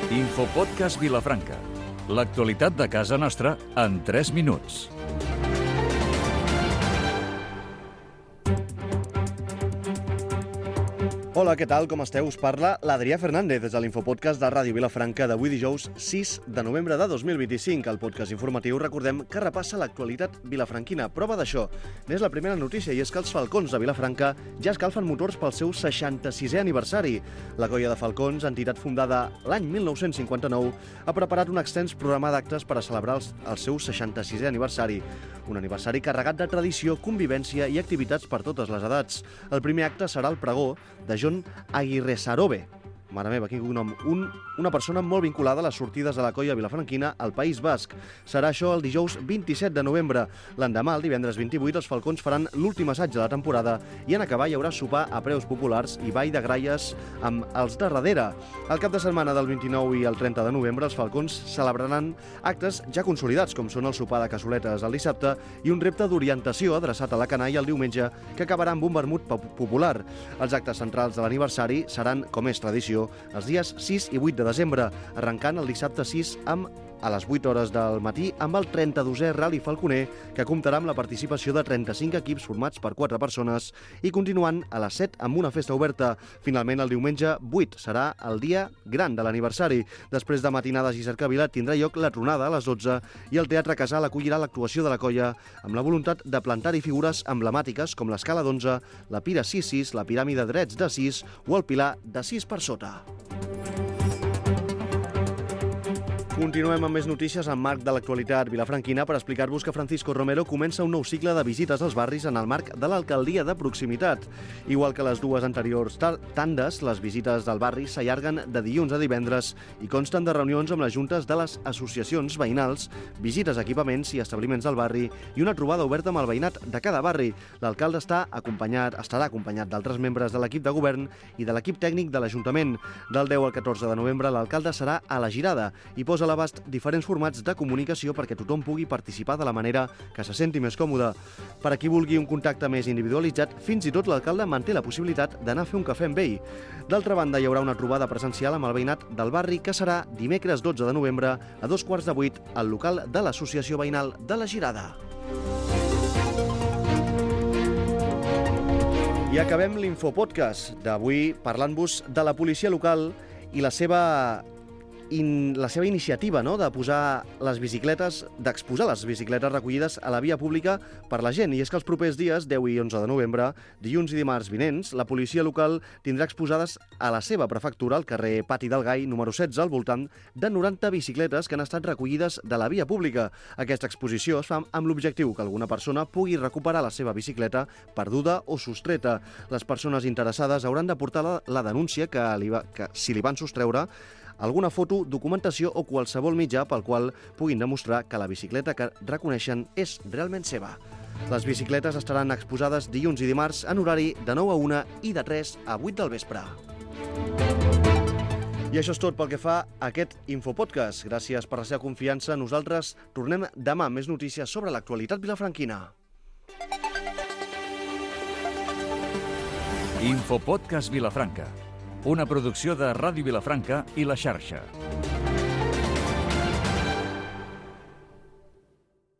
Infopodcast Vilafranca. L'actualitat de casa nostra en 3 minuts. Hola, què tal? Com esteu? Us parla l'Adrià Fernández des de l'Infopodcast de Ràdio Vilafranca d'avui dijous 6 de novembre de 2025. El podcast informatiu, recordem, que repassa l'actualitat vilafranquina. Prova d'això n'és la primera notícia, i és que els Falcons de Vilafranca ja escalfen motors pel seu 66è aniversari. La Colla de Falcons, entitat fundada l'any 1959, ha preparat un extens programa d'actes per a celebrar el seu 66è aniversari. Un aniversari carregat de tradició, convivència i activitats per totes les edats. El primer acte serà el pregó de Jon Aguirresarobe. Mare meva, quin cognom. Una persona molt vinculada a les sortides de la colla vilafranquina al País Basc. Serà això el dijous 27 de novembre. L'endemà, el divendres 28, els Falcons faran l'últim assaig de la temporada i en acabar hi haurà sopar a preus populars i ball de gralles amb els de darrere. El cap de setmana del 29 i el 30 de novembre, els Falcons celebraran actes ja consolidats, com són el sopar de cassoletes el dissabte i un repte d'orientació adreçat a la canalla el diumenge, que acabarà amb un vermut popular. Els actes centrals de l'aniversari seran, com és tradició, els dies 6 i 8 de desembre, arrencant el dissabte 6 a les 8 hores del matí amb el 32è Rally Falconer, que comptarà amb la participació de 35 equips formats per 4 persones, i continuant a les 7 amb una festa oberta. Finalment, el diumenge 8 serà el dia gran de l'aniversari. Després de matinades i cercavila tindrà lloc la tronada a les 12 i el Teatre Casal acollirà l'actuació de la colla amb la voluntat de plantar-hi figures emblemàtiques com l'escala d'11, la pira 6-6, la piràmide drets de 6 o el pilar de 6 per sota. Continuem amb més notícies en marc de l'actualitat vilafranquina per explicar-vos que Francisco Romero comença un nou cicle de visites als barris en el marc de l'alcaldia de proximitat. Igual que les dues anteriors tandes, les visites del barri s'allarguen de dilluns a divendres i consten de reunions amb les juntes de les associacions veïnals, visites a equipaments i establiments del barri i una trobada oberta amb el veïnat de cada barri. L'alcalde estarà acompanyat d'altres membres de l'equip de govern i de l'equip tècnic de l'Ajuntament. Del 10 al 14 de novembre, l'alcalde serà a la Girada i posa a l'abast diferents formats de comunicació perquè tothom pugui participar de la manera que se senti més còmode. Per a qui vulgui un contacte més individualitzat, fins i tot l'alcalde manté la possibilitat d'anar a fer un cafè amb ell. D'altra banda, hi haurà una trobada presencial amb el veïnat del barri que serà dimecres 12 de novembre a 7:15 al local de l'Associació Veïnal de la Girada. I acabem l'Infopodcast d'avui parlant-vos de la policia local i la seva iniciativa, no?, de posar les bicicletes, d'exposar les bicicletes recollides a la via pública per la gent. I és que els propers dies, 10 i 11 de novembre, dilluns i dimarts vinents, la policia local tindrà exposades a la seva prefectura, al carrer Pati del Gai, número 16, al voltant de 90 bicicletes que han estat recollides de la via pública. Aquesta exposició es fa amb l'objectiu que alguna persona pugui recuperar la seva bicicleta perduda o sostreta. Les persones interessades hauran de portar la denúncia que si li van sostreure, alguna foto, documentació o qualsevol mitjà pel qual puguin demostrar que la bicicleta que reconeixen és realment seva. Les bicicletes estaran exposades dilluns i dimarts en horari de 9 a 1 i de 3 a 8 del vespre. I això és tot pel que fa a aquest Infopodcast. Gràcies per la seva confiança. Nosaltres tornem demà amb més notícies sobre l'actualitat vilafranquina. Infopodcast Vilafranca. Una producció de Ràdio Vilafranca i La Xarxa.